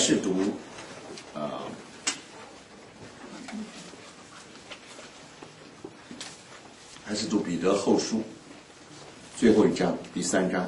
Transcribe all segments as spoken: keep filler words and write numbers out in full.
是读呃还是读彼得后书最后一章第三章。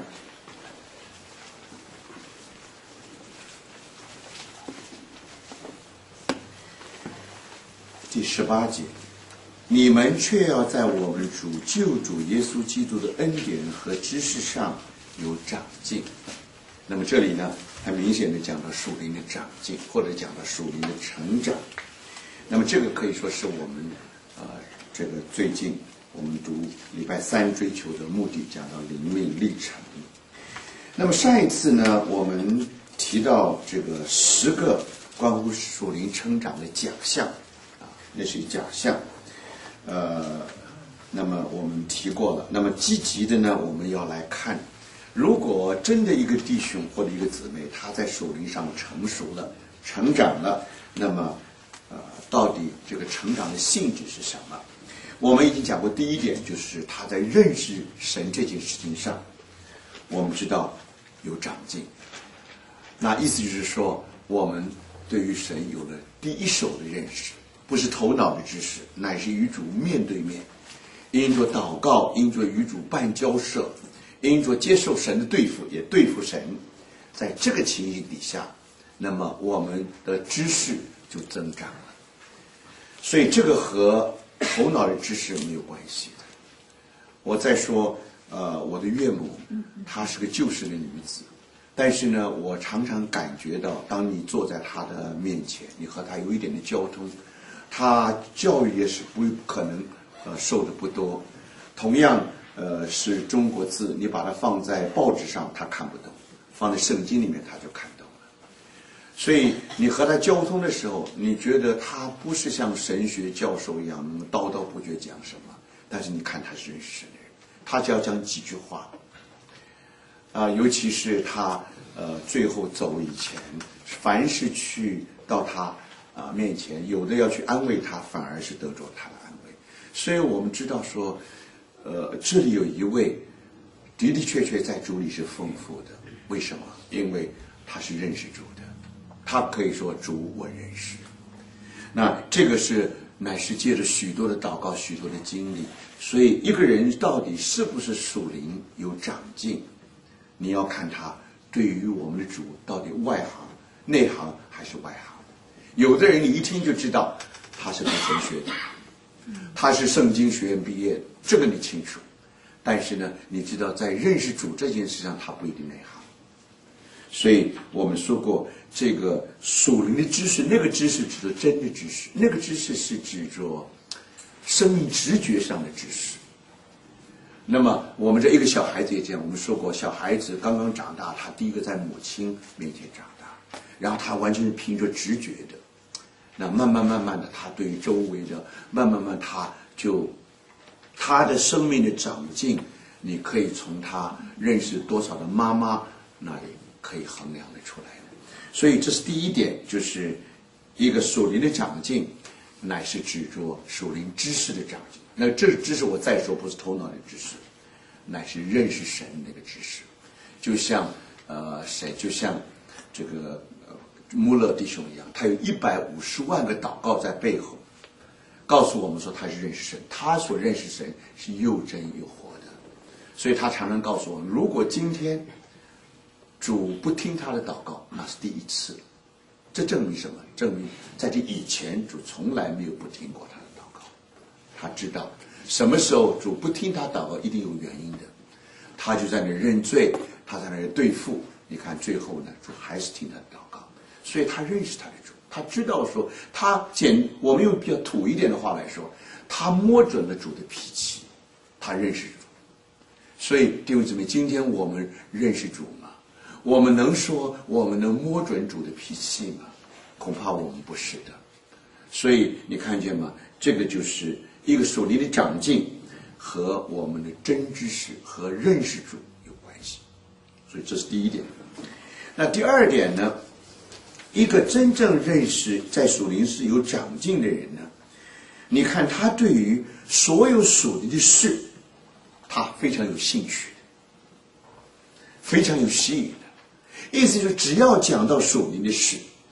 第十八节，你们却要在我们主救主耶稣基督的恩典和知识上有长进。那么这里呢，很明显的讲到属灵的长进，或者讲到属灵的成长。那么这个可以说是我们呃这个最近我们读礼拜三追求的目的，讲到灵命历程。那么上一次呢，我们提到这个十个关乎属灵成长的奖项。那是奖项，呃，那么我们提过了。那么积极的呢，我们要来看，如果真的一个弟兄或者一个姊妹，他在属灵上成熟了、成长了，那么，呃，到底这个成长的性质是什么？我们已经讲过，第一点就是他在认识神这件事情上，我们知道有长进。那意思就是说，我们对于神有了第一手的认识。不是头脑的知识，乃是与主面对面，因着祷告，因着与主办交涉，因着接受神的对付，也对付神。在这个情形底下，那么我们的知识就增长了。所以这个和头脑的知识没有关系的。我再说，呃，我的岳母，她是个旧式的女子，但是呢，我常常感觉到，当你坐在她的面前，你和她有一点的交通。他教育也是不可能，呃，受的不多。同样，呃，是中国字，你把它放在报纸上，他看不懂；放在圣经里面，他就看懂了。所以，你和他交通的时候，你觉得他不是像神学教授一样能叨叨不绝讲什么，但是你看他是认识神的人，他只要讲几句话，啊、呃，尤其是他呃最后走以前，凡是去到他。啊，面前有的要去安慰他，反而是得着他的安慰。所以我们知道说，呃，这里有一位的的确确在主里是丰富的。为什么？因为他是认识主的，他可以说主我认识。那这个是乃是借着许多的祷告、许多的经历。所以一个人到底是不是属灵有长进，你要看他对于我们的主到底外行、内行还是外行。有的人你一听就知道他是读神学的，他是圣经学院毕业的，这个你清楚。但是呢，你知道在认识主这件事上，他不一定内行。所以我们说过，这个属灵的知识，那个知识指的真的知识，那个知识是指着生命直觉上的知识。那么我们这一个小孩子也这样，我们说过，小孩子刚刚长大，他第一个在母亲面前长大，然后他完全是凭着直觉的。那慢慢慢慢的，他对于周围的，慢慢慢他就他的生命的长进，你可以从他认识多少的妈妈那里可以衡量得出来。所以这是第一点，就是一个属灵的长进，乃是指着属灵知识的长进。那这个知识我再说，不是头脑的知识，乃是认识神那个知识。就像呃谁，就像这个。穆勒弟兄一样，他有一百五十万个祷告在背后，告诉我们说他是认识神，他所认识神是又真又活的。所以他常常告诉我们，如果今天主不听他的祷告，那是第一次。这证明什么？证明在这以前主从来没有不听过他的祷告。他知道什么时候主不听他祷告，一定有原因的。他就在那认罪，他在那对付。你看最后呢，主还是听他的祷告。所以他认识他的主，他知道说，他简我们用比较土一点的话来说，他摸准了主的脾气，他认识主。所以弟兄姊妹，今天我们认识主吗？我们能说我们能摸准主的脾气吗？恐怕我们不是的。所以你看见吗？这个就是一个属灵的长进和我们的真知识和认识主有关系。所以这是第一点。那第二点呢？一个真正认识在属灵是有长进的人呢，你看他对于所有属灵的事，他非常有兴趣的，非常有吸引的。意思就是只要讲到属灵的事，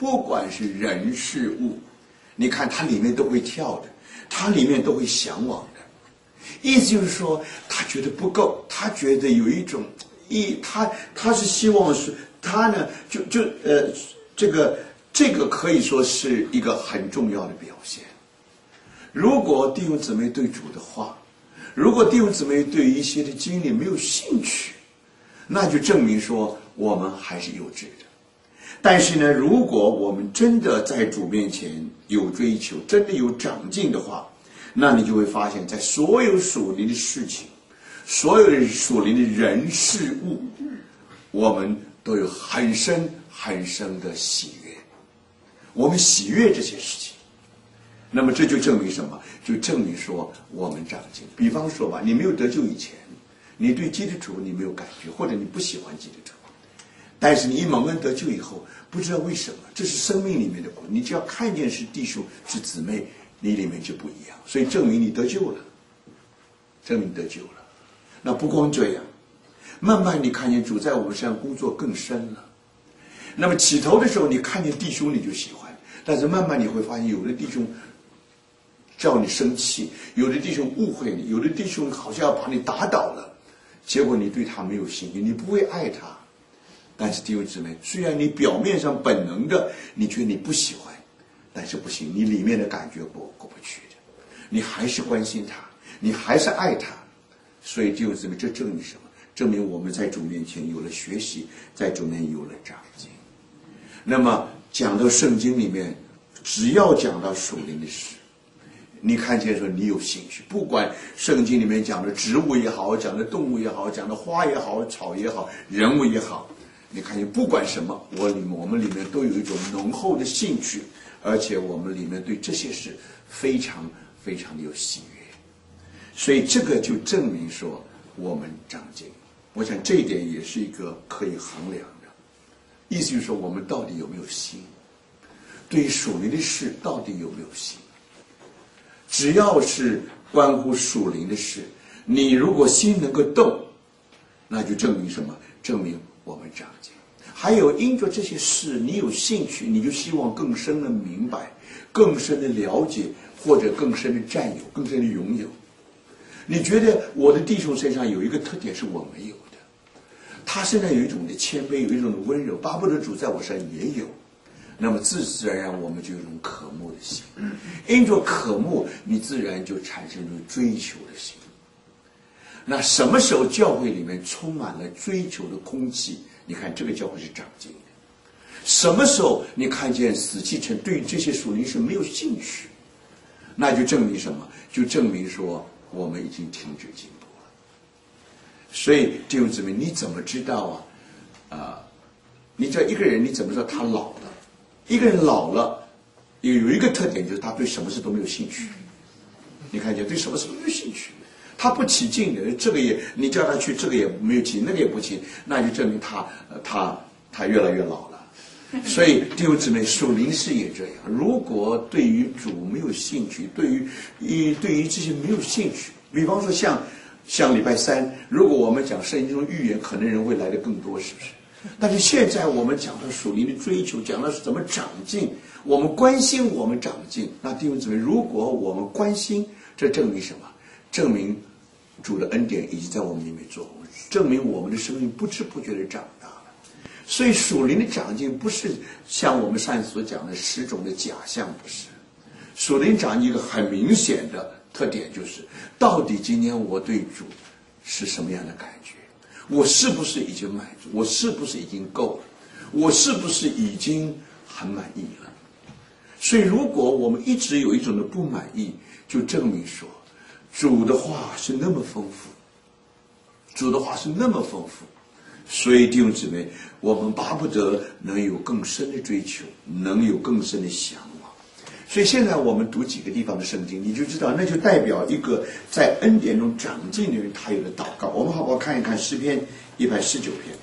不管是人事物，你看它里面都会跳的，它里面都会向往的。意思就是说，他觉得不够，他觉得有一种一他他是希望是他呢，就就呃这个这个可以说是一个很重要的表现。如果弟兄姊妹对主的话，如果弟兄姊妹对一些的经历没有兴趣，那就证明说我们还是幼稚的。但是呢，如果我们真的在主面前有追求，真的有长进的话，那你就会发现，在所有属灵的事情，所有的属灵的人事物，我们都有很深很深的喜悦，我们喜悦这些事情。那么这就证明什么？就证明说我们长进。比方说吧，你没有得救以前，你对基督徒你没有感觉，或者你不喜欢基督徒，但是你一蒙恩得救以后，不知道为什么，这是生命里面的苦，你只要看见是弟兄是姊妹，你里面就不一样，所以证明你得救了，证明得救了。那不光这样，慢慢你看见主在我们身上工作更深了。那么起头的时候你看见弟兄你就喜欢，但是慢慢你会发现，有的弟兄叫你生气，有的弟兄误会你，有的弟兄好像要把你打倒了，结果你对他没有兴趣，你不会爱他。但是弟兄姊妹，虽然你表面上本能的你觉得你不喜欢，但是不行，你里面的感觉过过不去的，你还是关心他，你还是爱他。所以弟兄姊妹，这证明什么？证明我们在主面前有了学习，在主面有了长进。那么讲到圣经里面，只要讲到属灵的事，你看见说你有兴趣，不管圣经里面讲的植物也好，讲的动物也好，讲的花也好，草也好，人物也好，你看见不管什么，我里面我们里面都有一种浓厚的兴趣，而且我们里面对这些事非常非常的有喜悦。所以这个就证明说我们长进。我想这一点也是一个可以衡量的，意思就是说我们到底有没有心，对于属灵的事到底有没有心。只要是关乎属灵的事，你如果心能够动，那就证明什么？证明我们长进。还有因着这些事你有兴趣，你就希望更深的明白，更深的了解，或者更深的占有，更深的拥有。你觉得我的弟兄身上有一个特点是我没有的，他身上有一种的谦卑，有一种的温柔，巴不得主在我身上也有，那么自自然然我们就有一种渴慕的心，因着渴慕你自然就产生了追求的心。那什么时候教会里面充满了追求的空气，你看这个教会是长进的。什么时候你看见死气沉，对于这些属灵是没有兴趣，那就证明什么？就证明说我们已经停止进步了。所以弟兄姊妹，你怎么知道啊？啊、呃，你知道一个人你怎么知道他老了？一个人老了有有一个特点，就是他对什么事都没有兴趣。你看见对什么事都没有兴趣，他不起劲的，这个也你叫他去，这个也没有劲，那个也不进，那就证明他呃他他越来越老了。所以弟兄姊妹，属灵事也这样。如果对于主没有兴趣，对于一对于这些没有兴趣，比方说像像礼拜三，如果我们讲圣经中预言，可能人会来的更多，是不是？但是现在我们讲到属灵的追求，讲到是怎么长进，我们关心我们长进。那弟兄姊妹，如果我们关心，这证明什么？证明主的恩典已经在我们里面做工，证明我们的生命不知不觉的长大了。所以属灵的长进不是像我们上次所讲的十种的假象，不是。属灵长进一个很明显的特点就是，到底今天我对主是什么样的感觉？我是不是已经满足？我是不是已经够了？我是不是已经很满意了？所以如果我们一直有一种的不满意，就证明说主的话是那么丰富，主的话是那么丰富。所以弟兄姊妹，我们巴不得能有更深的追求，能有更深的向往。所以现在我们读几个地方的圣经，你就知道那就代表一个在恩典中长进的人他有的祷告。我们好不好看一看诗篇一百十九篇？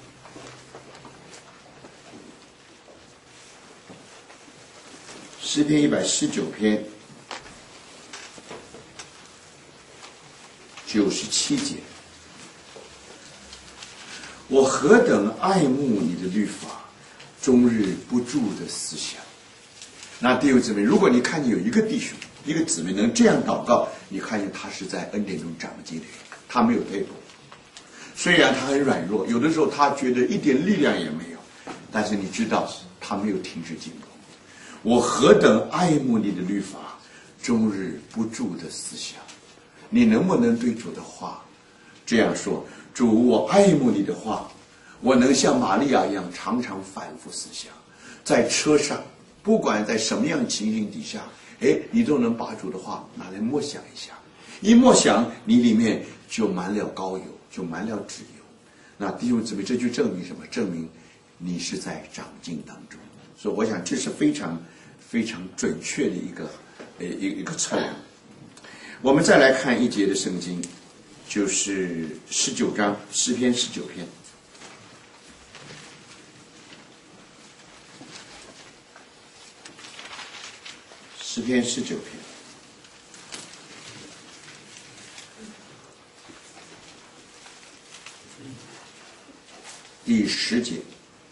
诗篇一百十九篇九十七节，我何等爱慕你的律法，终日不住的思想。 那弟兄姊妹，如果你看见有一个弟兄、一个姊妹能这样祷告，你看见他是在恩典中长进的人，他没有退步。虽然他很软弱，有的时候他觉得一点力量也没有，但是你知道他没有停止进攻。我何等爱慕你的律法，终日不住的思想。你能不能对主的话这样说？主，我爱慕你的话，我能像玛利亚一样常常反复思想，在车上，不管在什么样的情形底下，哎，你都能把主的话拿来默想一下。一默想，你里面就满了膏油，就满了脂油。那弟兄姊妹，这就证明什么？证明你是在长进当中。所以我想这是非常非常准确的一个呃一一个测量。我们再来看一节的圣经，就是十九章诗篇十九篇。诗篇十九篇第十节，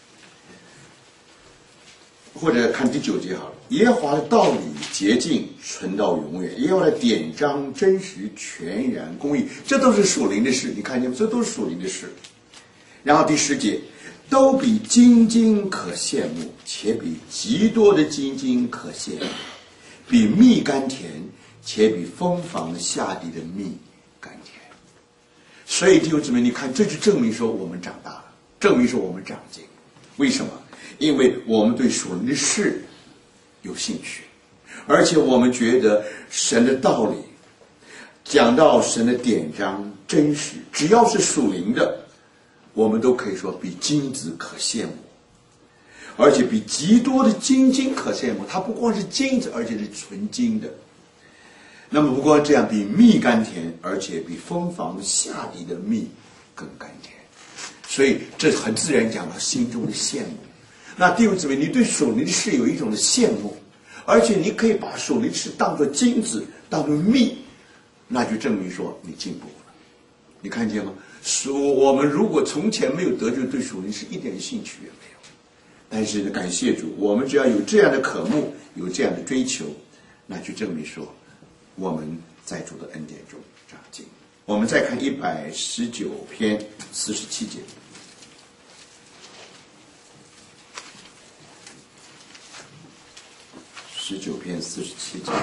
或者看第九节好了。耶和华的道理洁净，存到永远；耶和华的典章真实，全然公义。这都是属灵的事，你看见吗？这都是属灵的事。然后第十节，都比金金可羡慕，且比极多的金金可羡慕，比蜜甘甜，且比蜂房下地的蜜甘甜。所以弟兄姊妹，你看，这就证明说我们长大了，证明说我们长进。为什么？因为我们对属灵的事有兴趣，而且我们觉得神的道理，讲到神的典章真实，只要是属灵的，我们都可以说比金子可羡慕，而且比极多的金金可羡慕。它不光是金子，而且是纯金的。那么不光这样，比蜜甘甜，而且比蜂房下地的蜜更甘甜。所以这很自然讲到心中的羡慕。那弟兄姊妹，你对属灵的事有一种的羡慕，而且你可以把属灵的事当作金子，当作蜜，那就证明说你进步了。你看见吗？属我们如果从前没有得救，对属灵事一点兴趣也没有，但是呢，感谢主，我们只要有这样的渴慕，有这样的追求，那就证明说我们在主的恩典中长进。我们再看一百十九篇四十七节。十九篇四十七节，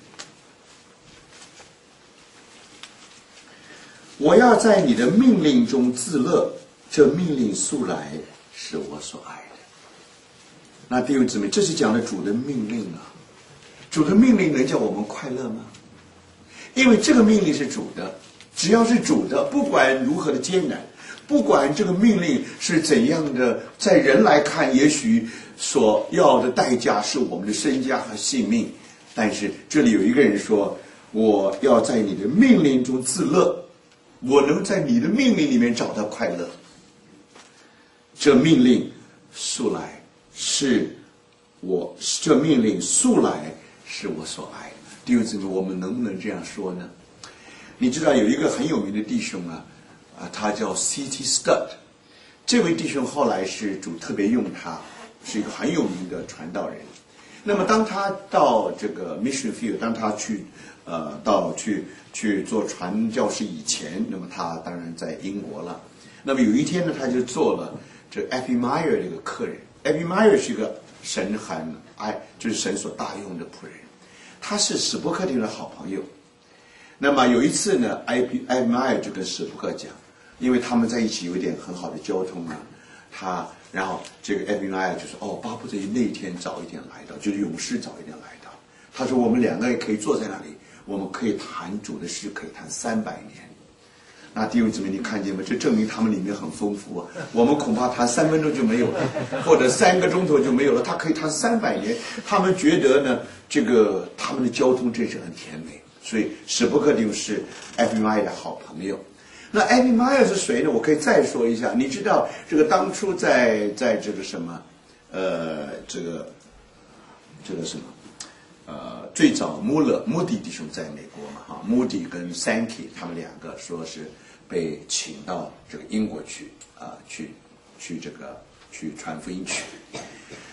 我要在你的命令中自乐，这命令素来是我所爱的。那弟兄姊妹，这是讲的主的命令啊。主的命令能叫我们快乐吗？因为这个命令是主的，只要是主的，不管如何的艰难，不管这个命令是怎样的，在人来看也许所要的代价是我们的身家和性命，但是这里有一个人说，我要在你的命令中自乐，我能在你的命令里面找到快乐。这命令素来是我，这命令素来是我所爱的。弟兄姊妹，我们能不能这样说呢？你知道有一个很有名的弟兄啊，啊，他叫 C T Studd， 这位弟兄后来是主特别用他，是一个很有名的传道人。那么当他到这个 mission field， 当他去呃到去去做传教士以前，那么他当然在英国了。那么有一天呢，他就做了这 Eppie Meyer 这个客人。Eppie Meyer 是一个神很爱，就是神所大用的仆人，他是史伯克丁的好朋友。那么有一次呢，艾比艾比迈尔就跟史伯克讲，因为他们在一起有一点很好的交通啊，他然后这个艾比迈尔就说，哦，巴不得那一天早一点来到，就是勇士早一点来到。他说我们两个也可以坐在那里，我们可以谈主的事，可以谈三百年。那弟兄姊妹，你看见吗？这证明他们里面很丰富啊。我们恐怕谈三分钟就没有了，或者三个钟头就没有了。他可以谈三百年。他们觉得呢，这个他们的交通真是很甜美。所以史伯克丁是艾比迈尔的好朋友。那艾比迈尔是谁呢？我可以再说一下。你知道这个当初在在这个什么，呃，这个这个什么，呃，最早穆勒穆迪弟兄在美国嘛，哈，穆迪跟 Sankey 他们两个说是被请到这个英国去啊、呃，去去这个去传福音去。